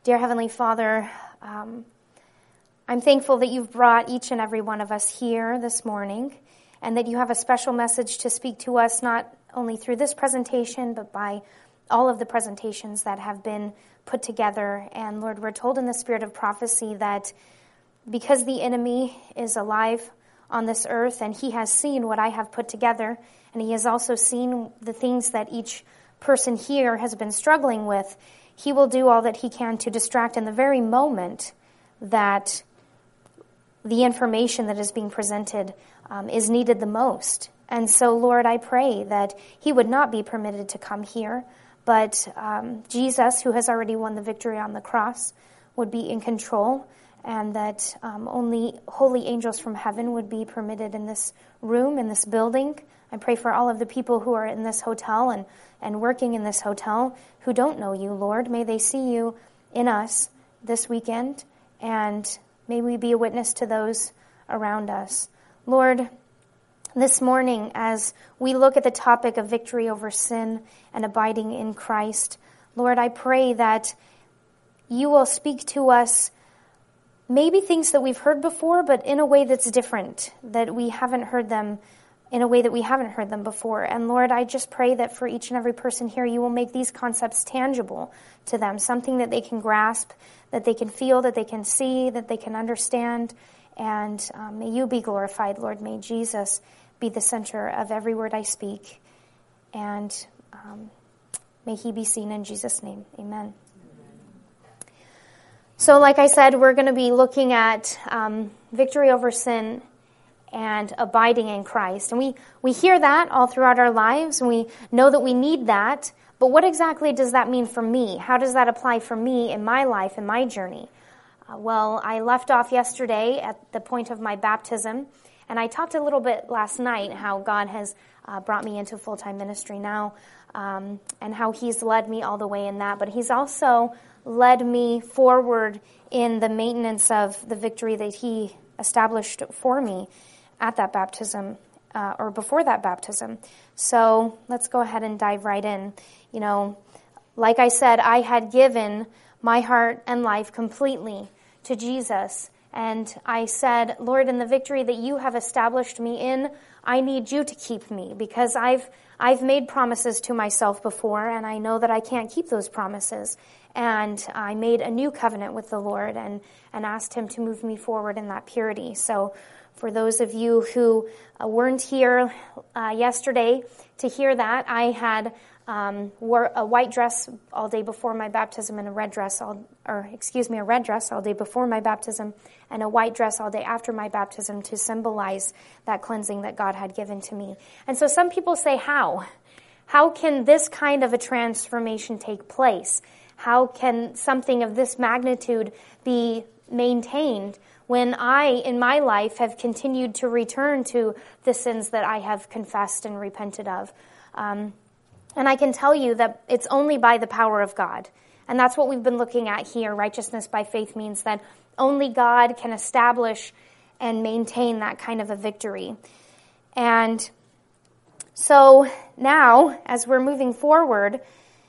Dear Heavenly Father, I'm thankful that you've brought each and every one of us here this morning, and that you have a special message to speak to us, not only through this presentation, but by all of the presentations that have been put together. And Lord, we're told in the spirit of prophecy that because the enemy is alive on this earth, and he has seen what I have put together, and he has also seen the things that each person here has been struggling with, he will do all that he can to distract in the very moment that the information that is being presented is needed the most. And so, Lord, I pray that he would not be permitted to come here, but Jesus, who has already won the victory on the cross, would be in control, and that only holy angels from heaven would be permitted in this room, in this building. I pray for all of the people who are in this hotel and working in this hotel who don't know you, Lord. May they see you in us this weekend, and may we be a witness to those around us. Lord, this morning, as we look at the topic of victory over sin and abiding in Christ, Lord, I pray that you will speak to us maybe things that we've heard before, but in a way that's different, that we haven't heard them in a way that we haven't heard them before. And Lord, I just pray that for each and every person here, you will make these concepts tangible to them, something that they can grasp, that they can feel, that they can see, that they can understand. And may you be glorified, Lord. May Jesus be the center of every word I speak. And may he be seen in Jesus' name. Amen. So like I said, we're going to be looking at victory over sin and abiding in Christ. And we hear that all throughout our lives, and we know that we need that. But what exactly does that mean for me? How does that apply for me in my life, in my journey? Well, I left off yesterday at the point of my baptism, and I talked a little bit last night how God has brought me into full-time ministry now, and how he's led me all the way in that. But he's also led me forward in the maintenance of the victory that he established for me at that baptism, or before that baptism. So let's go ahead and dive right in. You know, like I said, I had given my heart and life completely to Jesus. And I said, Lord, in the victory that you have established me in, I need you to keep me, because I've made promises to myself before, and I know that I can't keep those promises. And I made a new covenant with the Lord and asked him to move me forward in that purity. So for those of you who weren't here yesterday to hear that, I had wore a white dress all day before my baptism and a red dress all day before my baptism and a white dress all day after my baptism to symbolize that cleansing that God had given to me. And so some people say, how? How can this kind of a transformation take place? How can something of this magnitude be maintained when I, in my life, have continued to return to the sins that I have confessed and repented of? And I can tell you that it's only by the power of God. And that's what we've been looking at here. Righteousness by faith means that only God can establish and maintain that kind of a victory. And so now, as we're moving forward,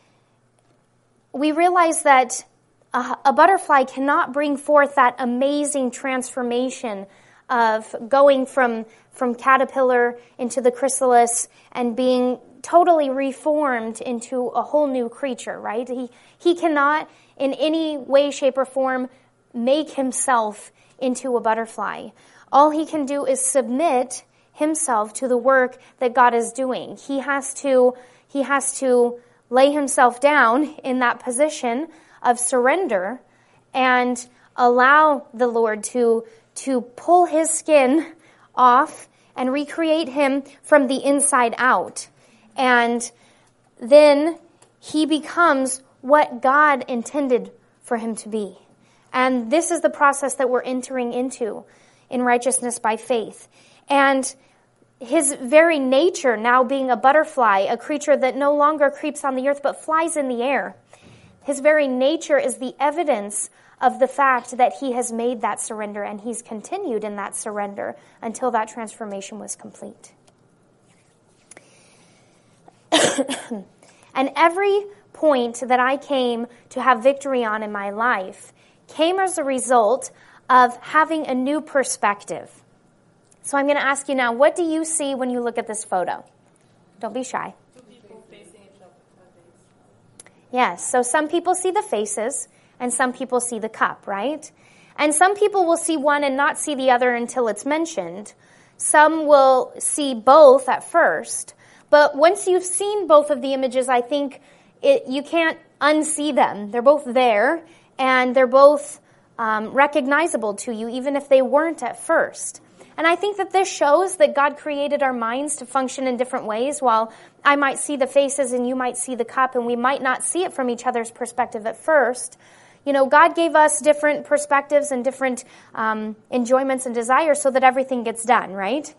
we realize that a butterfly cannot bring forth that amazing transformation of going from caterpillar into the chrysalis and being totally reformed into a whole new creature, right? He cannot in any way, shape, or form make himself into a butterfly. All he can do is submit himself to the work that God is doing. He has to lay himself down in that position of surrender and allow the Lord to pull his skin off and recreate him from the inside out. And then he becomes what God intended for him to be. And this is the process that we're entering into in righteousness by faith. And his very nature now being a butterfly, a creature that no longer creeps on the earth but flies in the air, his very nature is the evidence of the fact that he has made that surrender, and he's continued in that surrender until that transformation was complete. And every point that I came to have victory on in my life came as a result of having a new perspective. So I'm going to ask you now, what do you see when you look at this photo? Don't be shy. Two people facing each other. Yes, so some people see the faces and some people see the cup, right? And some people will see one and not see the other until it's mentioned. Some will see both at first. But once you've seen both of the images, I think you can't unsee them. They're both there, and they're both recognizable to you, even if they weren't at first. And I think that this shows that God created our minds to function in different ways. While I might see the faces and you might see the cup, and we might not see it from each other's perspective at first, God gave us different perspectives and different enjoyments and desires so that everything gets done, right?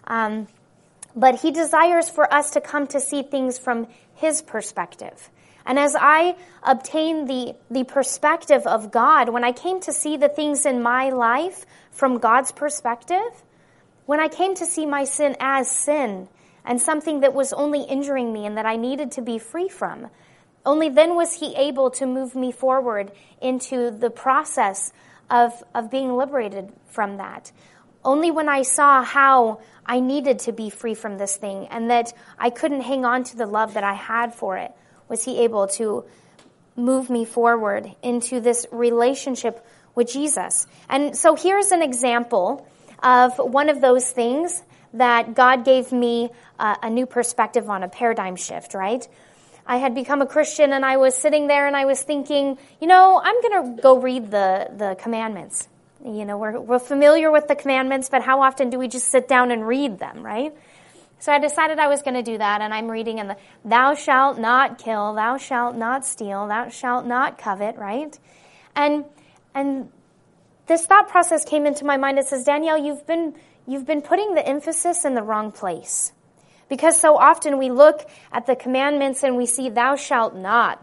But he desires for us to come to see things from his perspective. And as I obtained the perspective of God, when I came to see the things in my life from God's perspective, when I came to see my sin as sin and something that was only injuring me and that I needed to be free from, only then was he able to move me forward into the process of being liberated from that. Only when I saw how I needed to be free from this thing and that I couldn't hang on to the love that I had for it was he able to move me forward into this relationship with Jesus. And so here's an example of one of those things that God gave me a new perspective on, a paradigm shift, right? I had become a Christian and I was sitting there and I was thinking, I'm going to go read the commandments. We're familiar with the commandments, but how often do we just sit down and read them, right? So I decided I was going to do that, and I'm reading in the thou shalt not kill, thou shalt not steal, thou shalt not covet, right? And this thought process came into my mind. It says, Danielle, you've been putting the emphasis in the wrong place. Because so often we look at the commandments and we see thou shalt not,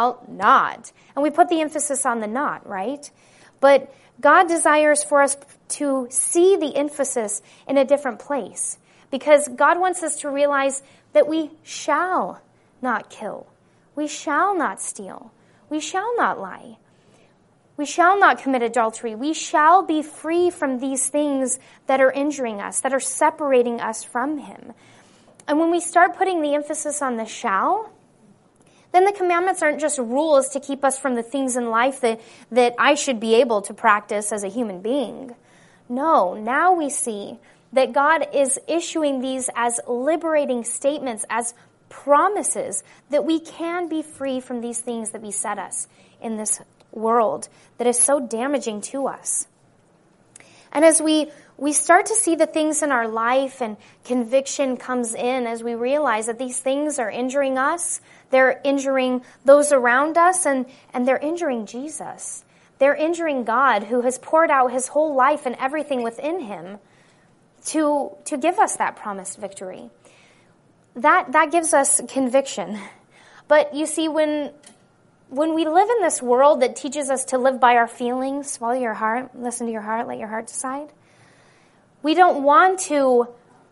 and we put the emphasis on the not, right? But God desires for us to see the emphasis in a different place. Because God wants us to realize that we shall not kill. We shall not steal. We shall not lie. We shall not commit adultery. We shall be free from these things that are injuring us, that are separating us from him. And when we start putting the emphasis on the shall, then the commandments aren't just rules to keep us from the things in life that I should be able to practice as a human being. No, now we see that God is issuing these as liberating statements, as promises that we can be free from these things that beset us in this world that is so damaging to us. And as we start to see the things in our life and conviction comes in as we realize that these things are injuring us, they're injuring those around us, and they're injuring Jesus. They're injuring God, who has poured out his whole life and everything within him to give us that promised victory. That gives us conviction. But you see, when we live in this world that teaches us to live by our feelings, swallow your heart, listen to your heart, let your heart decide, we don't want to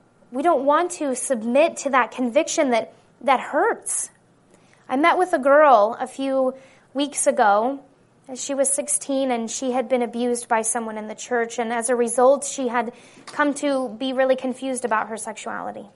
submit to that conviction that hurts. I met with a girl a few weeks ago. She was 16 and she had been abused by someone in the church, and as a result she had come to be really confused about her sexuality.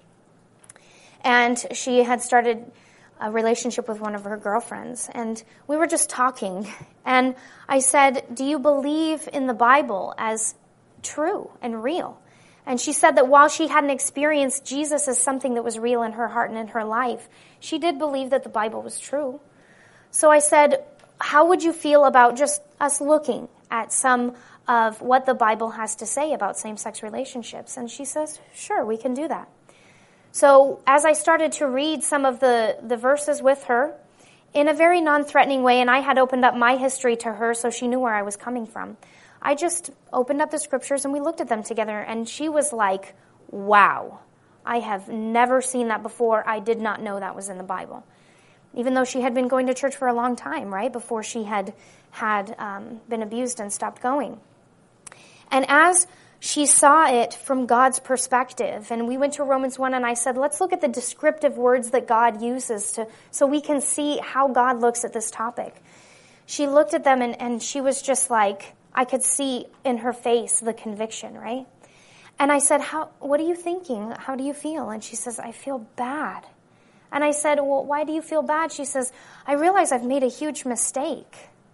And she had started a relationship with one of her girlfriends, and we were just talking, and I said, do you believe in the Bible as true and real? And she said that while she hadn't experienced Jesus as something that was real in her heart and in her life, she did believe that the Bible was true. So I said, how would you feel about just us looking at some of what the Bible has to say about same-sex relationships? And she says, sure, we can do that. So as I started to read some of the verses with her in a very non-threatening way, and I had opened up my history to her so she knew where I was coming from, I just opened up the scriptures and we looked at them together, and she was like, wow, I have never seen that before. I did not know that was in the Bible. Even though she had been going to church for a long time, right, before she had been abused and stopped going. And as she saw it from God's perspective. And we went to Romans 1 and I said, let's look at the descriptive words that God uses so we can see how God looks at this topic. She looked at them and she was just like, I could see in her face the conviction, right? And I said, what are you thinking? How do you feel? And she says, I feel bad. And I said, well, why do you feel bad? She says, I realize I've made a huge mistake.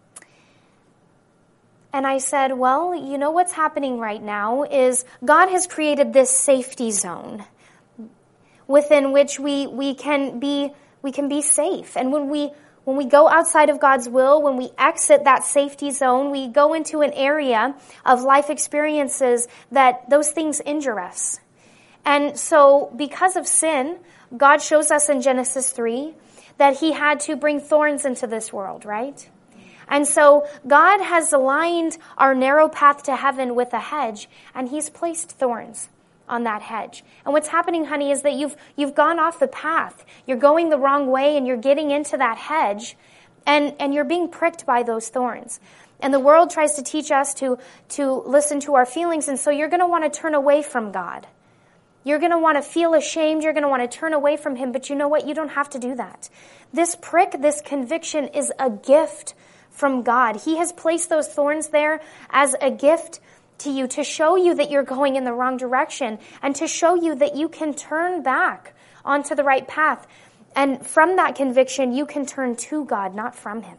And I said, well, you know what's happening right now is God has created this safety zone within which we can be safe. And when we go outside of God's will, when we exit that safety zone, we go into an area of life experiences that those things injure us. And so because of sin, God shows us in Genesis 3 that he had to bring thorns into this world, right? And so God has aligned our narrow path to heaven with a hedge, and he's placed thorns on that hedge. And what's happening, honey, is that you've gone off the path. You're going the wrong way, and you're getting into that hedge, and you're being pricked by those thorns. And the world tries to teach us to listen to our feelings, and so you're going to want to turn away from God. You're going to want to feel ashamed. You're going to want to turn away from him. But you know what? You don't have to do that. This prick, this conviction is a gift from God. He has placed those thorns there as a gift to you to show you that you're going in the wrong direction and to show you that you can turn back onto the right path. And from that conviction, you can turn to God, not from him.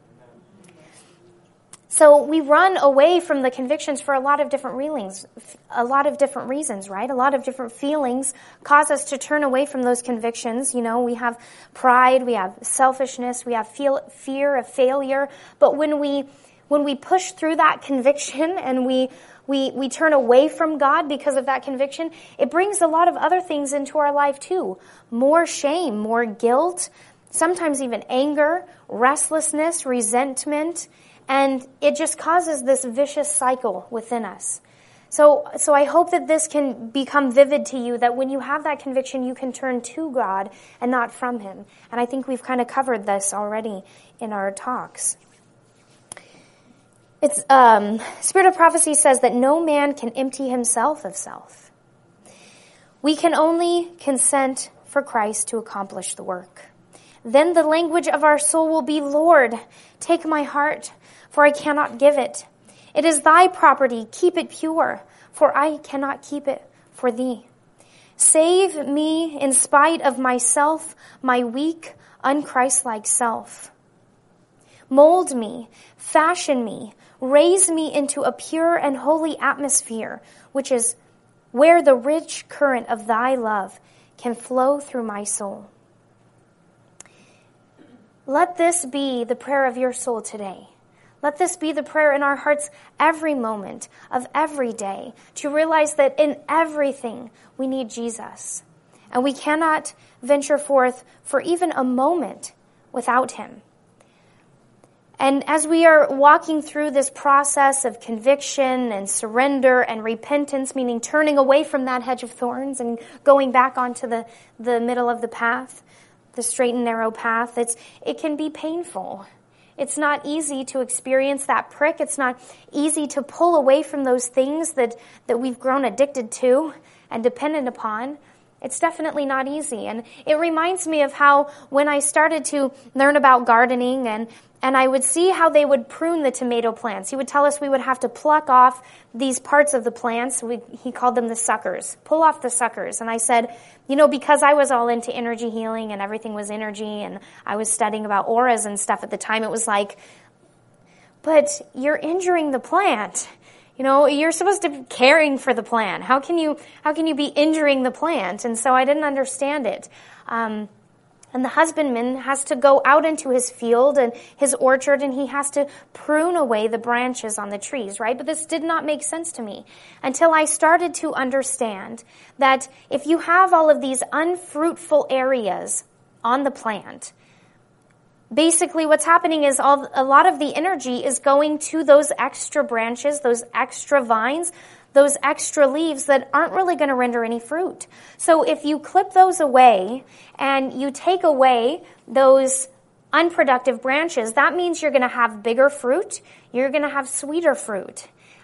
So we run away from the convictions for a lot of different reasons, right? A lot of different feelings cause us to turn away from those convictions. You know, we have pride, we have selfishness, we have fear of failure. But when we push through that conviction and we turn away from God because of that conviction, it brings a lot of other things into our life too. More shame, more guilt, sometimes even anger, restlessness, resentment. And it just causes this vicious cycle within us. So I hope that this can become vivid to you, that when you have that conviction, you can turn to God and not from him. And I think we've kind of covered this already in our talks. It's Spirit of Prophecy says that no man can empty himself of self. We can only consent for Christ to accomplish the work. Then the language of our soul will be, Lord, take my heart, for I cannot give it. It is thy property, keep it pure, for I cannot keep it for thee. Save me in spite of myself, my weak, unchristlike self. Mold me, fashion me, raise me into a pure and holy atmosphere, which is where the rich current of thy love can flow through my soul. Let this be the prayer of your soul today. Let this be the prayer in our hearts every moment of every day, to realize that in everything we need Jesus. And we cannot venture forth for even a moment without him. And as we are walking through this process of conviction and surrender and repentance, meaning turning away from that hedge of thorns and going back onto the middle of the path, the straight and narrow path, it can be painful. It's not easy to experience that prick. It's not easy to pull away from those things that we've grown addicted to and dependent upon. It's definitely not easy. And it reminds me of how when I started to learn about gardening and I would see how they would prune the tomato plants. He would tell us we would have to pluck off these parts of the plants. He called them the suckers. Pull off the suckers. And I said, because I was all into energy healing and everything was energy and I was studying about auras and stuff at the time, it was like, but you're injuring the plant. You're supposed to be caring for the plant. How can you be injuring the plant? And so I didn't understand it. And the husbandman has to go out into his field and his orchard, and he has to prune away the branches on the trees, right? But this did not make sense to me until I started to understand that if you have all of these unfruitful areas on the plant, basically what's happening is a lot of the energy is going to those extra branches, those extra vines, those extra leaves that aren't really going to render any fruit. So if you clip those away and you take away those unproductive branches, that means you're going to have bigger fruit, you're going to have sweeter fruit.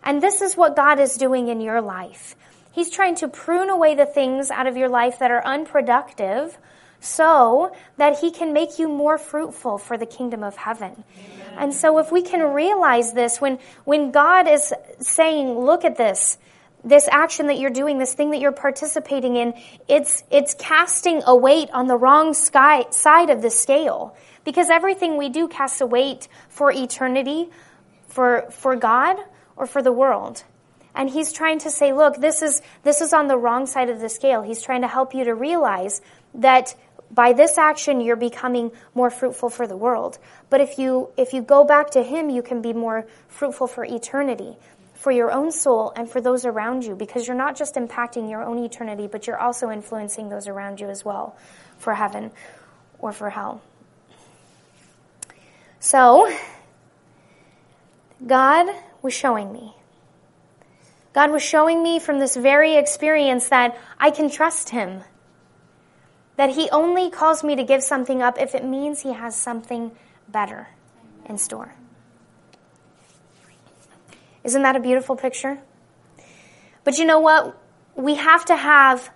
And this is what God is doing in your life. He's trying to prune away the things out of your life that are unproductive so that he can make you more fruitful for the kingdom of heaven. Amen. And so if we can realize this, when God is saying, look at this action that you're doing, this thing that you're participating in, it's casting a weight on the wrong side of the scale. Because everything we do casts a weight for eternity, for God, or for the world. And he's trying to say, look, this is on the wrong side of the scale. He's trying to help you to realize that by this action, you're becoming more fruitful for the world. But if you go back to him, you can be more fruitful for eternity, for your own soul and for those around you, because you're not just impacting your own eternity, but you're also influencing those around you as well for heaven or for hell. So, God was showing me. God was showing me from this very experience that I can trust him. That he only calls me to give something up if it means he has something better in store. Isn't that a beautiful picture? But you know what? We have to have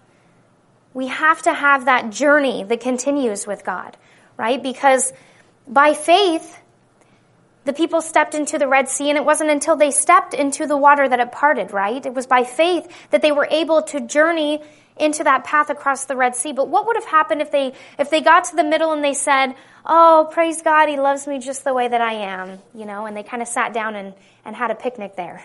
that journey that continues with God, right? Because by faith, the people stepped into the Red Sea, and it wasn't until they stepped into the water that it parted, right? It was by faith that they were able to journey into that path across the Red Sea. But what would have happened if they got to the middle and they said, oh, praise God, he loves me just the way that I am, and they kind of sat down and had a picnic there.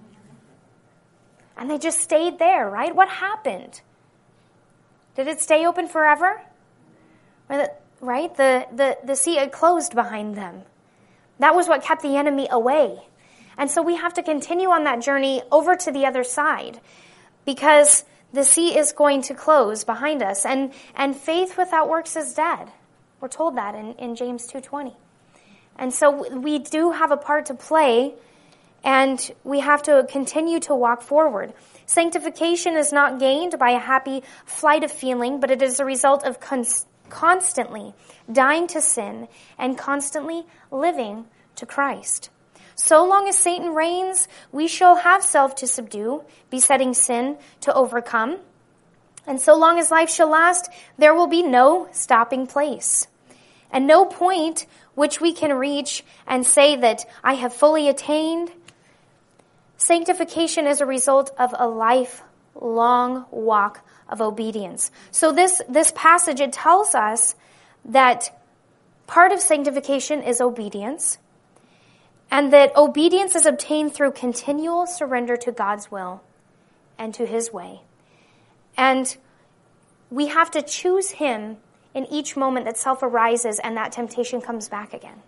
And they just stayed there, right? What happened? Did it stay open forever? Right? The sea had closed behind them. That was what kept the enemy away. And so we have to continue on that journey over to the other side, because the sea is going to close behind us. And faith without works is dead. We're told that in James 2:20. And so we do have a part to play, and we have to continue to walk forward. Sanctification is not gained by a happy flight of feeling, but it is a result of constantly dying to sin and constantly living to Christ. So long as Satan reigns, we shall have self to subdue, besetting sin to overcome. And so long as life shall last, there will be no stopping place, and no point which we can reach and say that I have fully attained. Sanctification is a result of a lifelong walk of obedience. So this passage, it tells us that part of sanctification is obedience, and that obedience is obtained through continual surrender to God's will and to his way. And we have to choose him in each moment that self arises and that temptation comes back again.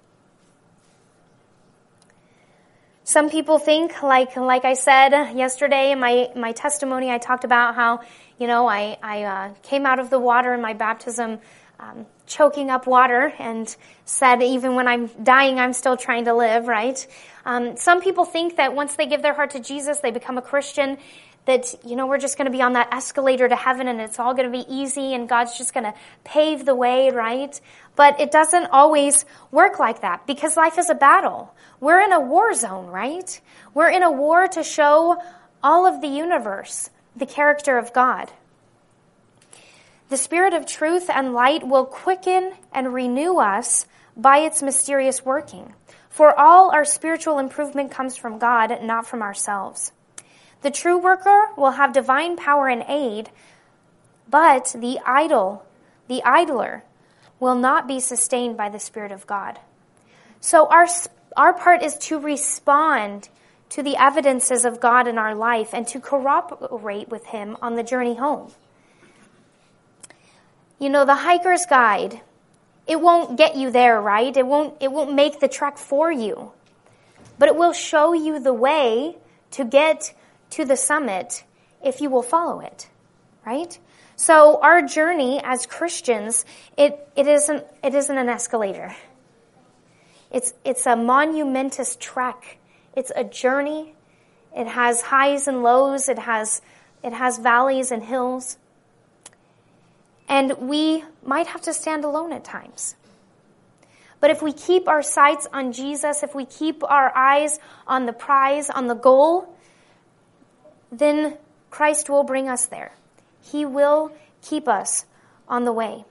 Some people think, like I said yesterday in my testimony, I talked about how, I came out of the water in my baptism choking up water, and said even when I'm dying, I'm still trying to live, right? Some people think that once they give their heart to Jesus, they become a Christian, that, we're just going to be on that escalator to heaven and it's all going to be easy and God's just going to pave the way, right? But it doesn't always work like that, because life is a battle. We're in a war zone, right? We're in a war to show all of the universe the character of God. The Spirit of truth and light will quicken and renew us by its mysterious working. For all our spiritual improvement comes from God, not from ourselves. The true worker will have divine power and aid, but the idler, will not be sustained by the Spirit of God. So our part is to respond to the evidences of God in our life and to cooperate with him on the journey home. The hiker's guide, it won't get you there, right? It won't make the trek for you, but it will show you the way to get to the summit if you will follow it, right? So our journey as Christians, it isn't an escalator. It's a monumentous trek. It's a journey. It has highs and lows. It has valleys and hills. And we might have to stand alone at times. But if we keep our sights on Jesus, if we keep our eyes on the prize, on the goal, then Christ will bring us there. He will keep us on the way.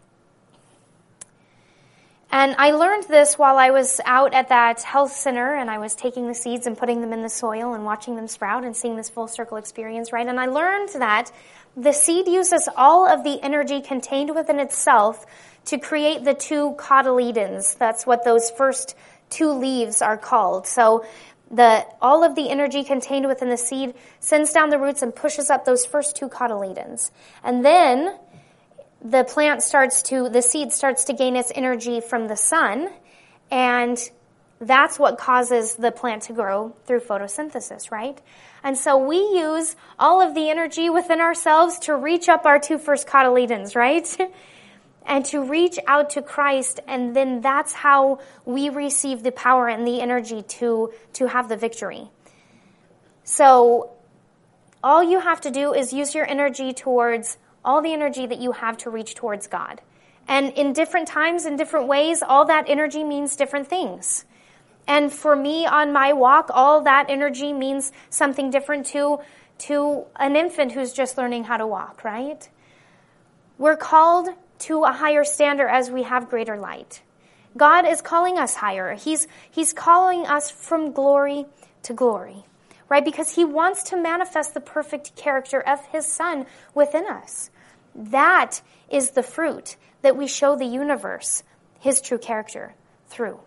And I learned this while I was out at that health center, and I was taking the seeds and putting them in the soil and watching them sprout and seeing this full circle experience, right? And I learned that the seed uses all of the energy contained within itself to create the 2 cotyledons. That's what those first 2 leaves are called. So all of the energy contained within the seed sends down the roots and pushes up those first 2 cotyledons. And then the seed starts to gain its energy from the sun, and that's what causes the plant to grow through photosynthesis, right? And so we use all of the energy within ourselves to reach up our 2 first cotyledons, right? And to reach out to Christ, and then that's how we receive the power and the energy to have the victory. So all you have to do is use your energy towards all the energy that you have to reach towards God. And in different times, in different ways, all that energy means different things. And for me on my walk, all that energy means something different to an infant who's just learning how to walk, right? We're called to a higher standard as we have greater light. God is calling us higher. He's calling us from glory to glory, right? Because he wants to manifest the perfect character of his Son within us. That is the fruit that we show the universe his true character through.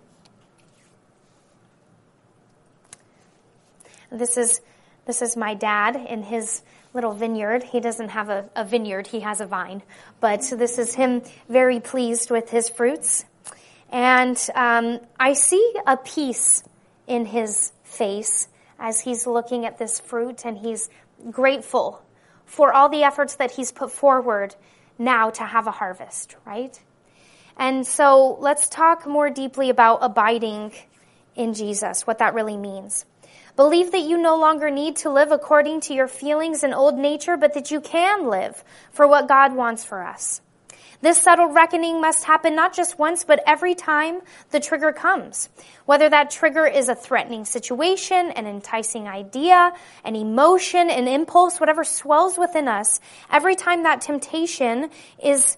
This is my dad in his little vineyard. He doesn't have a vineyard, he has a vine. But this is him very pleased with his fruits. And I see a peace in his face as he's looking at this fruit, and he's grateful for all the efforts that he's put forward now to have a harvest, right? And so let's talk more deeply about abiding in Jesus, what that really means. Believe that you no longer need to live according to your feelings and old nature, but that you can live for what God wants for us. This subtle reckoning must happen not just once, but every time the trigger comes. Whether that trigger is a threatening situation, an enticing idea, an emotion, an impulse, whatever swells within us, every time that temptation is,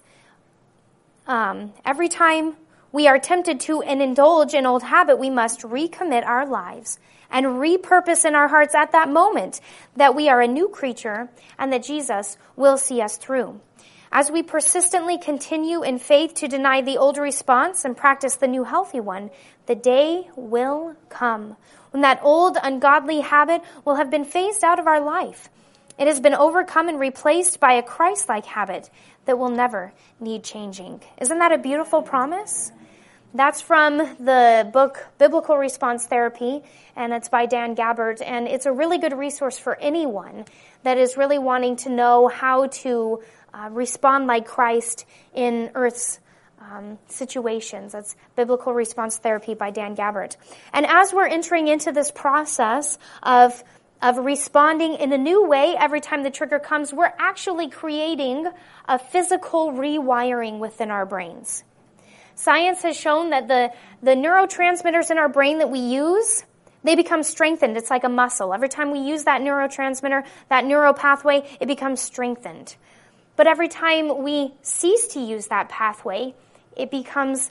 every time we are tempted to and indulge in old habit, we must recommit our lives and repurpose in our hearts at that moment that we are a new creature and that Jesus will see us through. As we persistently continue in faith to deny the old response and practice the new healthy one, the day will come when that old ungodly habit will have been phased out of our life. It has been overcome and replaced by a Christ-like habit that will never need changing. Isn't that a beautiful promise? That's from the book Biblical Response Therapy, and it's by Dan Gabbard, and it's a really good resource for anyone that is really wanting to know how to respond like Christ in Earth's situations. That's Biblical Response Therapy by Dan Gabbard. And as we're entering into this process of responding in a new way every time the trigger comes, we're actually creating a physical rewiring within our brains. Science has shown that the neurotransmitters in our brain that we use, they become strengthened. It's like a muscle. Every time we use that neurotransmitter, that neural pathway, it becomes strengthened. But every time we cease to use that pathway, it becomes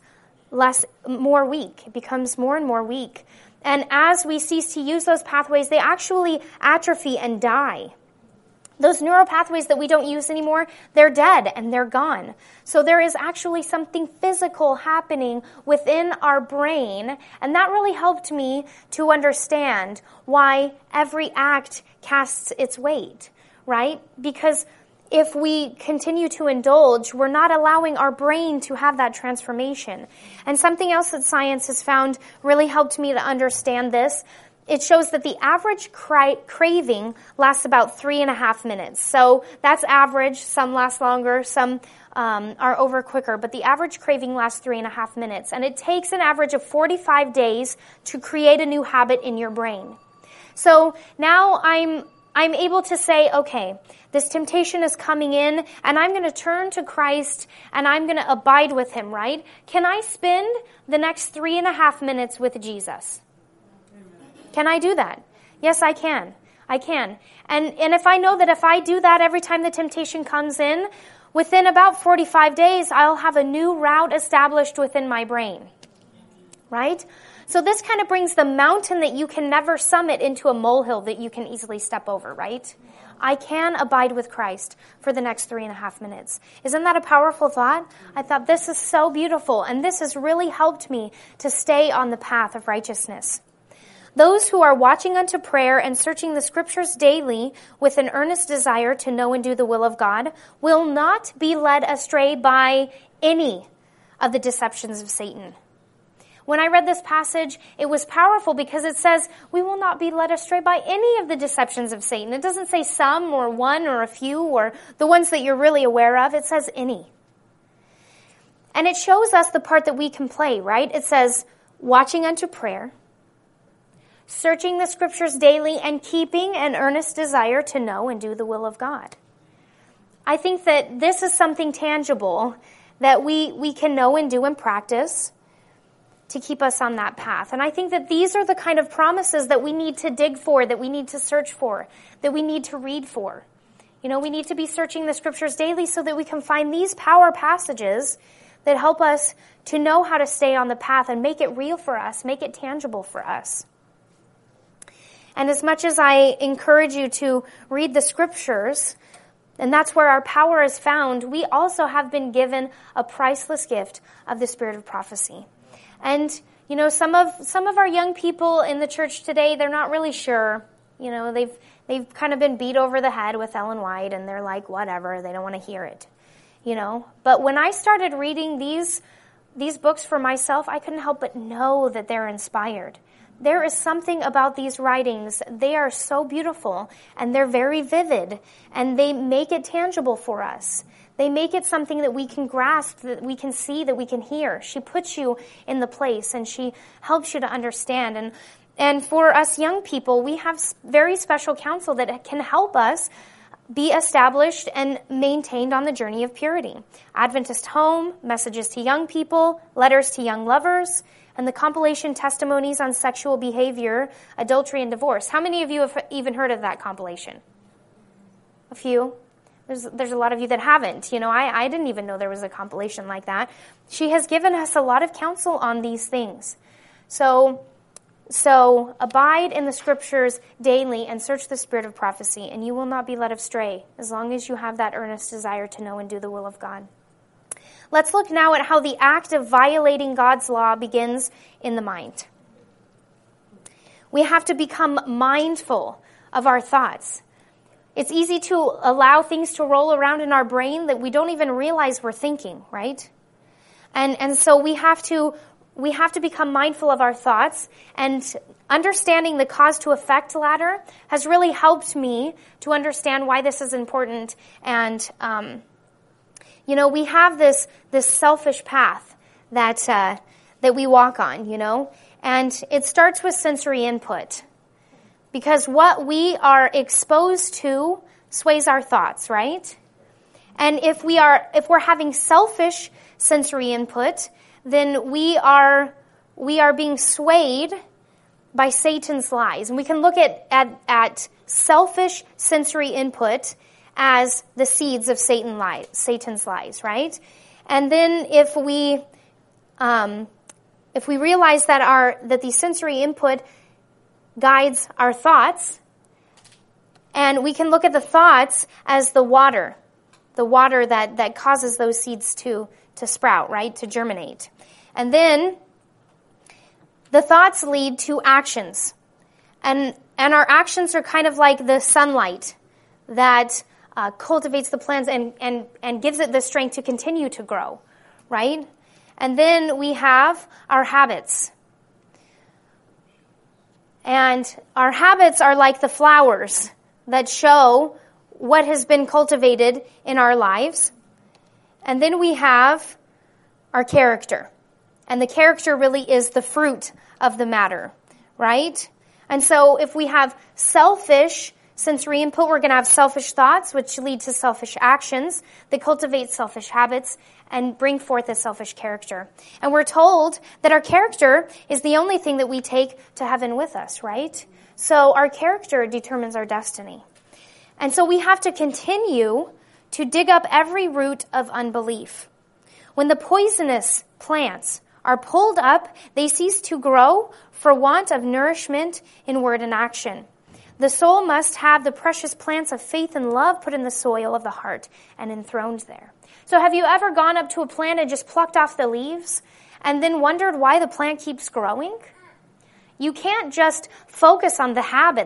more weak. It becomes more and more weak. And as we cease to use those pathways, they actually atrophy and die. Those neural pathways that we don't use anymore, they're dead and they're gone. So there is actually something physical happening within our brain, and that really helped me to understand why every act casts its weight, right? Because if we continue to indulge, we're not allowing our brain to have that transformation. And something else that science has found really helped me to understand this. It shows that the average craving lasts about 3.5 minutes. So that's average. Some last longer, some are over quicker. But the average craving lasts 3.5 minutes. And it takes an average of 45 days to create a new habit in your brain. So now I'm I'm able to say, okay, this temptation is coming in, and I'm going to turn to Christ, and I'm going to abide with him, right? Can I spend the next 3.5 minutes with Jesus? Can I do that? Yes, I can. I can. And if I know that if I do that every time the temptation comes in, within about 45 days, I'll have a new route established within my brain, right? So this kind of brings the mountain that you can never summit into a molehill that you can easily step over, right? I can abide with Christ for the next 3.5 minutes. Isn't that a powerful thought? I thought this is so beautiful, and this has really helped me to stay on the path of righteousness. Those who are watching unto prayer and searching the scriptures daily with an earnest desire to know and do the will of God will not be led astray by any of the deceptions of Satan. When I read this passage, it was powerful because it says we will not be led astray by any of the deceptions of Satan. It doesn't say some or one or a few or the ones that you're really aware of. It says any. And it shows us the part that we can play, right? It says watching unto prayer, searching the scriptures daily, and keeping an earnest desire to know and do the will of God. I think that this is something tangible that we can know and do and practice to keep us on that path. And I think that these are the kind of promises that we need to dig for, that we need to search for, that we need to read for. You know, we need to be searching the scriptures daily so that we can find these power passages that help us to know how to stay on the path and make it real for us, make it tangible for us. And as much as I encourage you to read the scriptures, and that's where our power is found, we also have been given a priceless gift of the spirit of prophecy. And, you know, some of our young people in the church today, they're not really sure. You know, they've kind of been beat over the head with Ellen White, and they're like, whatever, they don't want to hear it. You know, but when I started reading these books for myself, I couldn't help but know that they're inspired. There is something about these writings. They are so beautiful, and they're very vivid, and they make it tangible for us. They make it something that we can grasp, that we can see, that we can hear. She puts you in the place, and she helps you to understand. And for us young people, we have very special counsel that can help us be established and maintained on the journey of purity. Adventist Home, Messages to Young People, Letters to Young Lovers, and the compilation Testimonies on Sexual Behavior, Adultery, and Divorce. How many of you have even heard of that compilation? A few? There's a lot of you that haven't. You know, I didn't even know there was a compilation like that. She has given us a lot of counsel on these things. So abide in the scriptures daily and search the spirit of prophecy, and you will not be led astray as long as you have that earnest desire to know and do the will of God. Let's look now at how the act of violating God's law begins in the mind. We have to become mindful of our thoughts. It's easy to allow things to roll around in our brain that we don't even realize we're thinking, right? And so we have to become mindful of our thoughts, and understanding the cause to effect ladder has really helped me to understand why this is important. And you know, we have this selfish path that we walk on, you know, and it starts with sensory input. Because what we are exposed to sways our thoughts, right? And if we're having selfish sensory input, then we are being swayed by Satan's lies. And we can look at selfish sensory input as the seeds of Satan's lies, right? And then if we realize that the sensory input guides our thoughts, and we can look at the thoughts as the water that causes those seeds to sprout, right, to germinate. And then the thoughts lead to actions, and our actions are kind of like the sunlight that cultivates the plants and gives it the strength to continue to grow, right? And then we have our habits. And our habits are like the flowers that show what has been cultivated in our lives. And then we have our character. And the character really is the fruit of the matter, right? And so if we have selfish sensory input, we're going to have selfish thoughts, which lead to selfish actions that cultivate selfish habits and bring forth a selfish character. And we're told that our character is the only thing that we take to heaven with us, right? So our character determines our destiny. And so we have to continue to dig up every root of unbelief. When the poisonous plants are pulled up, they cease to grow for want of nourishment in word and action. The soul must have the precious plants of faith and love put in the soil of the heart and enthroned there. So have you ever gone up to a plant and just plucked off the leaves and then wondered why the plant keeps growing? You can't just focus on the habit.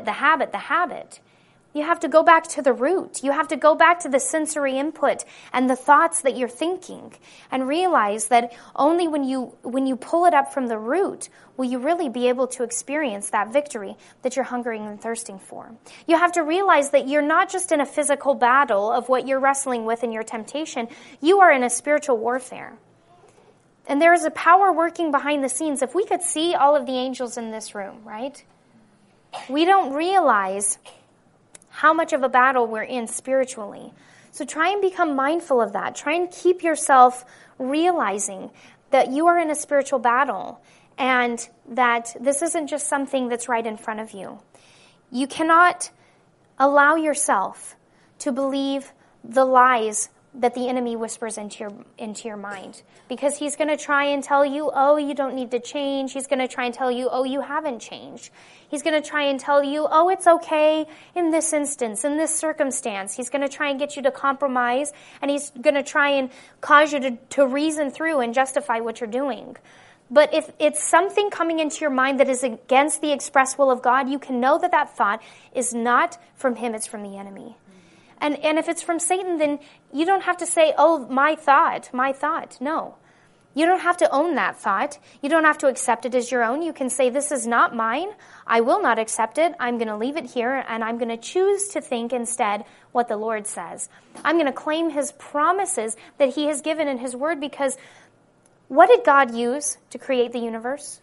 You have to go back to the root. You have to go back to the sensory input and the thoughts that you're thinking and realize that only when you pull it up from the root will you really be able to experience that victory that you're hungering and thirsting for. You have to realize that you're not just in a physical battle of what you're wrestling with in your temptation. You are in a spiritual warfare. And there is a power working behind the scenes. If we could see all of the angels in this room, right? We don't realize how much of a battle we're in spiritually. So try and become mindful of that. Try and keep yourself realizing that you are in a spiritual battle and that this isn't just something that's right in front of you. You cannot allow yourself to believe the lies that the enemy whispers into your mind. Because he's going to try and tell you, oh, you don't need to change. He's going to try and tell you, oh, you haven't changed. He's going to try and tell you, oh, it's okay in this instance, in this circumstance. He's going to try and get you to compromise, and he's going to try and cause you to reason through and justify what you're doing. But if it's something coming into your mind that is against the express will of God, you can know that that thought is not from him, it's from the enemy. And if it's from Satan, then you don't have to say, oh, my thought. No. You don't have to own that thought. You don't have to accept it as your own. You can say, this is not mine. I will not accept it. I'm going to leave it here, and I'm going to choose to think instead what the Lord says. I'm going to claim his promises that he has given in his word, because what did God use to create the universe?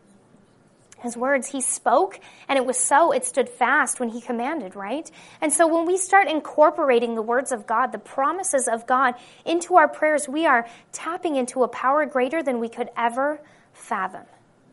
His words. He spoke, and it was so. It stood fast when he commanded, right? And so when we start incorporating the words of God, the promises of God into our prayers, we are tapping into a power greater than we could ever fathom.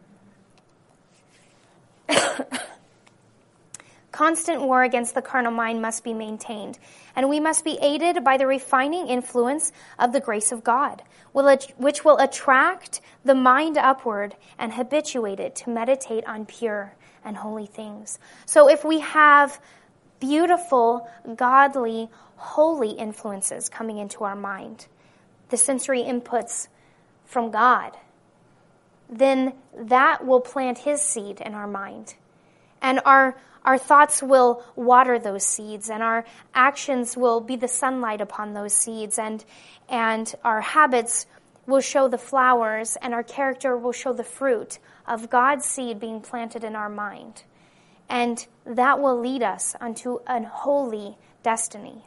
Constant war against the carnal mind must be maintained, and we must be aided by the refining influence of the grace of God, which will attract the mind upward and habituate it to meditate on pure and holy things. So if we have beautiful, godly, holy influences coming into our mind, the sensory inputs from God, then that will plant his seed in our mind. And our thoughts will water those seeds, and our actions will be the sunlight upon those seeds, and our habits will show the flowers, and our character will show the fruit of God's seed being planted in our mind. And that will lead us unto a holy destiny.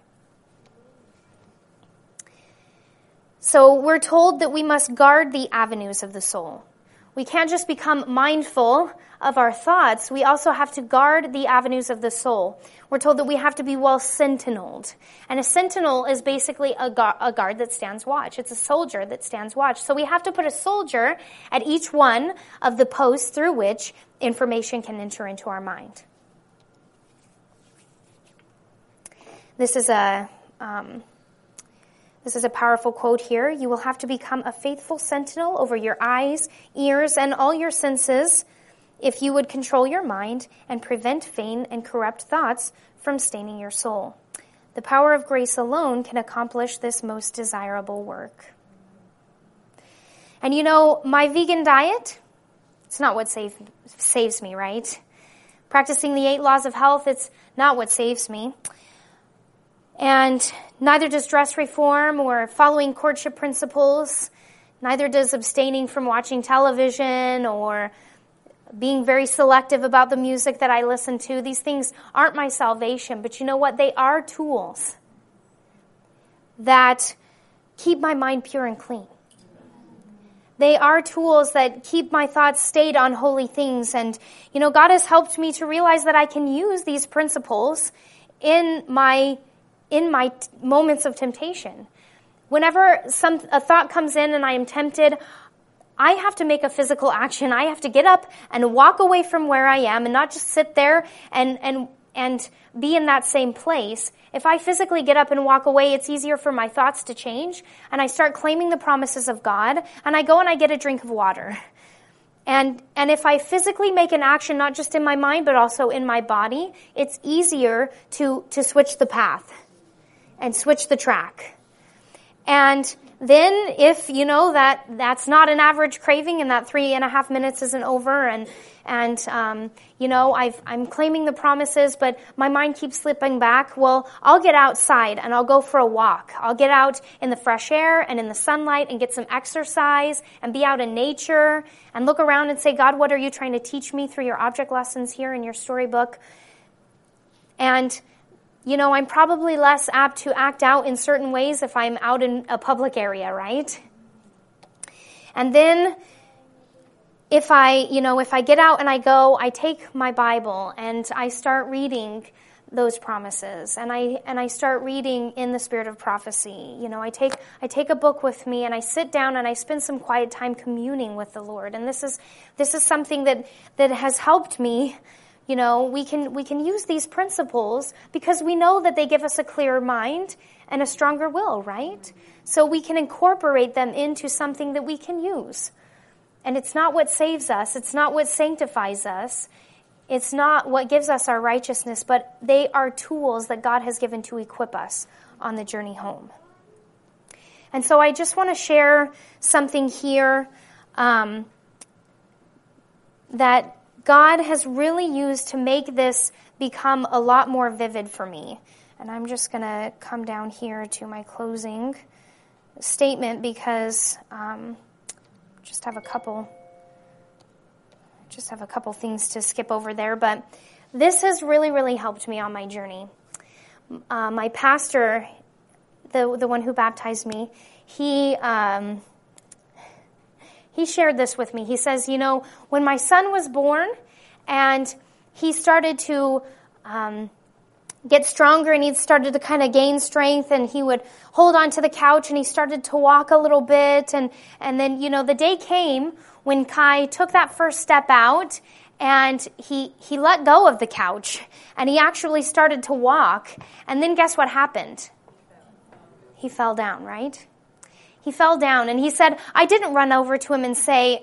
So we're told that we must guard the avenues of the soul. We can't just become mindful of our thoughts. We also have to guard the avenues of the soul. We're told that we have to be well sentineled. And a sentinel is basically a guard that stands watch. It's a soldier that stands watch. So we have to put a soldier at each one of the posts through which information can enter into our mind. This is a powerful quote here. You will have to become a faithful sentinel over your eyes, ears, and all your senses if you would control your mind and prevent vain and corrupt thoughts from staining your soul. The power of grace alone can accomplish this most desirable work. And you know, my vegan diet, it's not what saves me, right? Practicing the 8 laws of health, it's not what saves me. And neither does dress reform or following courtship principles. Neither does abstaining from watching television or being very selective about the music that I listen to. These things aren't my salvation, but you know what? They are tools that keep my mind pure and clean. They are tools that keep my thoughts stayed on holy things. And, you know, God has helped me to realize that I can use these principles in my moments of temptation. Whenever a thought comes in and I am tempted, I have to make a physical action. I have to get up and walk away from where I am and not just sit there and be in that same place. If I physically get up and walk away, it's easier for my thoughts to change, and I start claiming the promises of God, and I go and I get a drink of water. And if I physically make an action, not just in my mind, but also in my body, it's easier to switch the path and switch the track. And then if you know that that's not an average craving and that 3.5 minutes isn't over and I'm claiming the promises, but my mind keeps slipping back, well, I'll get outside and I'll go for a walk. I'll get out in the fresh air and in the sunlight and get some exercise and be out in nature and look around and say, God, what are you trying to teach me through your object lessons here in your storybook? And I'm probably less apt to act out in certain ways if I'm out in a public area, right? And then if I get out and I take my Bible and I start reading those promises and I start reading in the spirit of prophecy. I take a book with me and I sit down and I spend some quiet time communing with the Lord. And this is something that has helped me. We can use these principles because we know that they give us a clearer mind and a stronger will, right? So we can incorporate them into something that we can use. And it's not what saves us. It's not what sanctifies us. It's not what gives us our righteousness, but they are tools that God has given to equip us on the journey home. And so I just want to share something here that God has really used to make this become a lot more vivid for me. And I'm just going to come down here to my closing statement because just have a couple things to skip over there. But this has really, really helped me on my journey. My pastor, the one who baptized me, he shared this with me. He says, when my son was born and he started to get stronger and he started to kind of gain strength and he would hold on to the couch and he started to walk a little bit. And then, the day came when Kai took that first step out and he let go of the couch and he actually started to walk. And then guess what happened? He fell down, right? He fell down and he said, I didn't run over to him and say,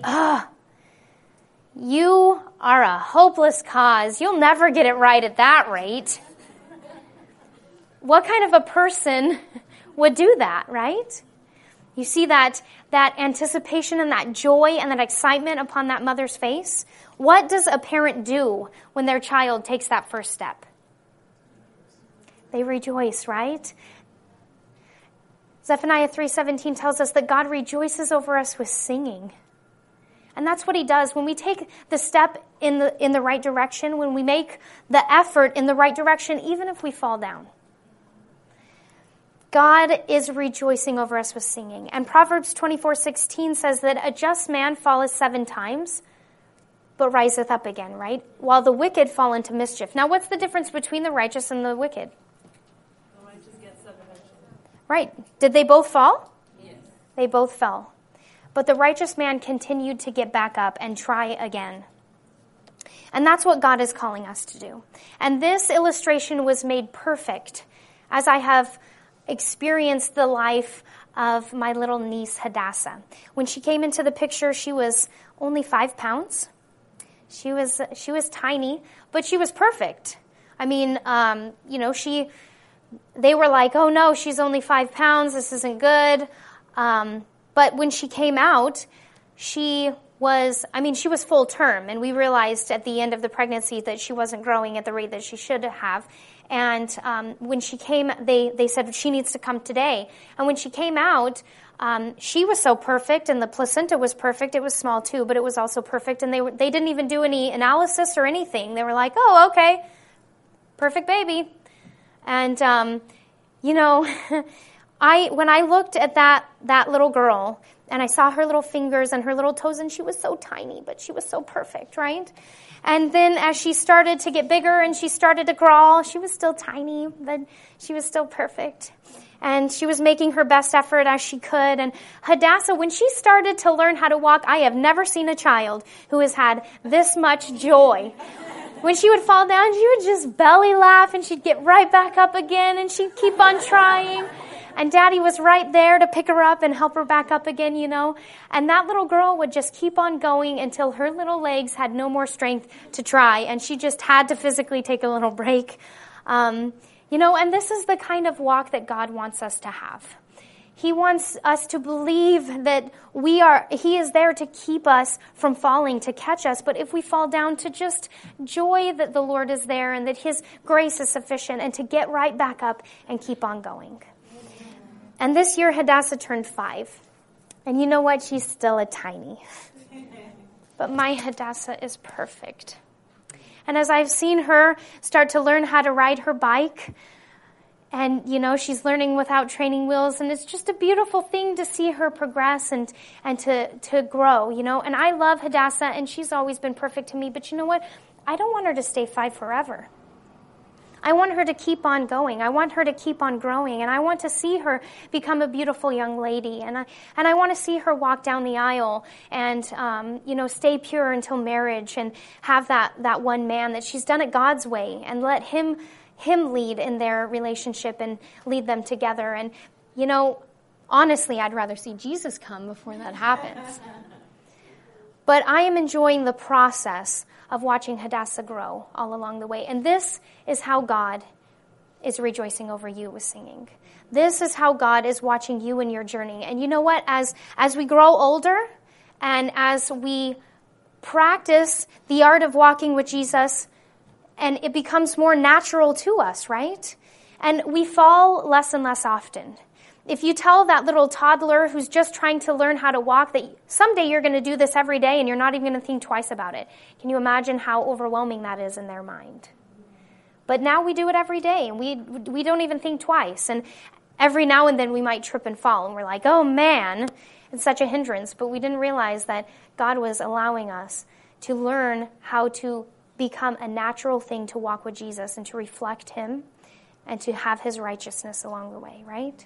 you are a hopeless cause. You'll never get it right at that rate. What kind of a person would do that, right? You see that anticipation and that joy and that excitement upon that mother's face? What does a parent do when their child takes that first step? They rejoice, right? Zephaniah 3:17 tells us that God rejoices over us with singing. And that's what he does when we take the step in the right direction, when we make the effort in the right direction, even if we fall down. God is rejoicing over us with singing. And Proverbs 24:16 says that a just man falleth 7 times, but riseth up again, right? While the wicked fall into mischief. Now, what's the difference between the righteous and the wicked? The righteous gets up eventually. Right. Did they both fall? Yes. They both fell. But the righteous man continued to get back up and try again. And that's what God is calling us to do. And this illustration was made perfect as I have experienced the life of my little niece, Hadassah. When she came into the picture, she was only 5 pounds. She was tiny, but she was perfect. I mean, they were like, oh no, she's only 5 pounds. This isn't good. But when she came out, she was full term. And we realized at the end of the pregnancy that she wasn't growing at the rate that she should have. And when she came, they said she needs to come today. And when she came out, she was so perfect, and the placenta was perfect. It was small too, but it was also perfect. And they didn't even do any analysis or anything. They were like, oh, okay, perfect baby. And when I looked at that little girl, and I saw her little fingers and her little toes, and she was so tiny, but she was so perfect, right? And then as she started to get bigger and she started to crawl, she was still tiny, but she was still perfect. And she was making her best effort as she could. And Hadassah, when she started to learn how to walk, I have never seen a child who has had this much joy. When she would fall down, she would just belly laugh and she'd get right back up again and she'd keep on trying. And Daddy was right there to pick her up and help her back up again, And that little girl would just keep on going until her little legs had no more strength to try. And she just had to physically take a little break. And this is the kind of walk that God wants us to have. He wants us to believe that He is there to keep us from falling, to catch us. But if we fall down, to just joy that the Lord is there and that His grace is sufficient and to get right back up and keep on going. And this year, Hadassah turned 5. And you know what? She's still a tiny. But my Hadassah is perfect. And as I've seen her start to learn how to ride her bike, and, she's learning without training wheels, and it's just a beautiful thing to see her progress and to grow, And I love Hadassah, and she's always been perfect to me. But you know what? I don't want her to stay 5 forever. I want her to keep on going. I want her to keep on growing. And I want to see her become a beautiful young lady. And I want to see her walk down the aisle and, stay pure until marriage and have that one man, that she's done it God's way, and let him lead in their relationship and lead them together. And, honestly, I'd rather see Jesus come before that happens. But I am enjoying the process of watching Hadassah grow all along the way. And this is how God is rejoicing over you with singing. This is how God is watching you in your journey. And you know what? As we grow older and as we practice the art of walking with Jesus, and it becomes more natural to us, right? And we fall less and less often. If you tell that little toddler who's just trying to learn how to walk that someday you're going to do this every day and you're not even going to think twice about it, can you imagine how overwhelming that is in their mind? But now we do it every day, and we don't even think twice. And every now and then we might trip and fall, and we're like, oh man, it's such a hindrance. But we didn't realize that God was allowing us to learn how to become a natural thing to walk with Jesus and to reflect Him and to have His righteousness along the way, right?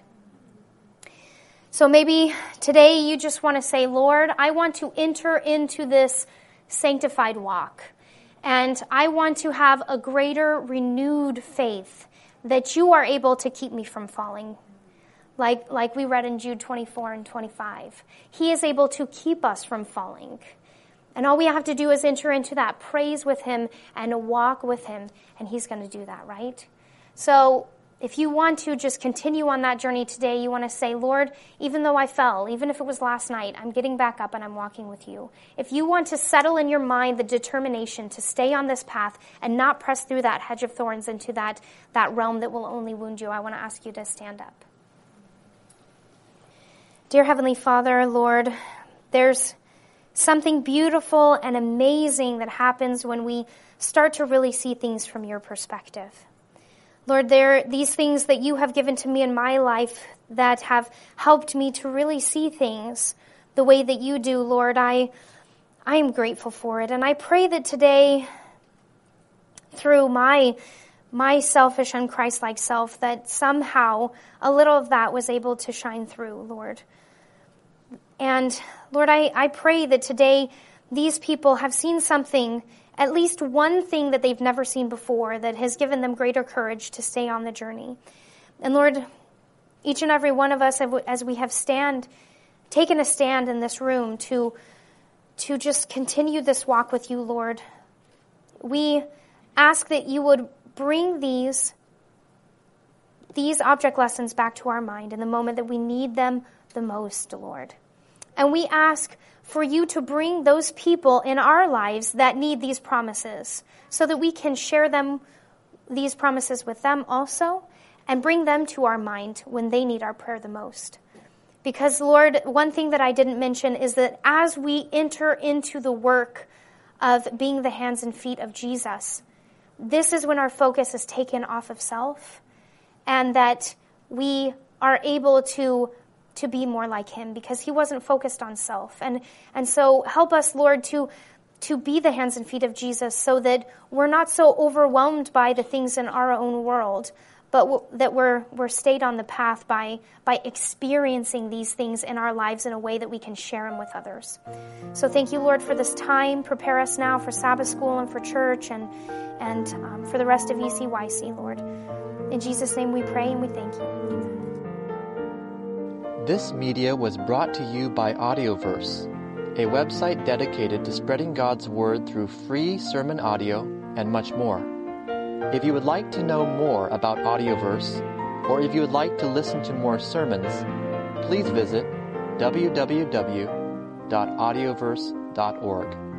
So maybe today you just want to say, Lord, I want to enter into this sanctified walk. And I want to have a greater renewed faith that you are able to keep me from falling. Like we read in Jude 24 and 25. He is able to keep us from falling. And all we have to do is enter into that praise with Him and walk with Him. And He's going to do that, right? So if you want to just continue on that journey today, you want to say, Lord, even though I fell, even if it was last night, I'm getting back up and I'm walking with you. If you want to settle in your mind the determination to stay on this path and not press through that hedge of thorns into that realm that will only wound you, I want to ask you to stand up. Dear Heavenly Father, Lord, there's something beautiful and amazing that happens when we start to really see things from your perspective. Lord, there are these things that you have given to me in my life that have helped me to really see things the way that you do, Lord. I am grateful for it. And I pray that today, through my selfish and Christ-like self, that somehow a little of that was able to shine through, Lord. And Lord, I pray that today these people have seen something, at least one thing that they've never seen before, that has given them greater courage to stay on the journey. And Lord, each and every one of us, as we have taken a stand in this room to just continue this walk with you, Lord, we ask that you would bring these object lessons back to our mind in the moment that we need them the most, Lord. And we ask for you to bring those people in our lives that need these promises so that we can share these promises with them also and bring them to our mind when they need our prayer the most. Because, Lord, one thing that I didn't mention is that as we enter into the work of being the hands and feet of Jesus, this is when our focus is taken off of self and that we are able to be more like him because he wasn't focused on self. And so help us, Lord, to to be the hands and feet of Jesus so that we're not so overwhelmed by the things in our own world, but that we're stayed on the path by experiencing these things in our lives in a way that we can share them with others. So thank you, Lord, for this time. Prepare us now for Sabbath school and for church and for the rest of ECYC, Lord. In Jesus' name we pray and we thank you. This media was brought to you by Audioverse, a website dedicated to spreading God's Word through free sermon audio and much more. If you would like to know more about Audioverse, or if you would like to listen to more sermons, please visit www.audioverse.org.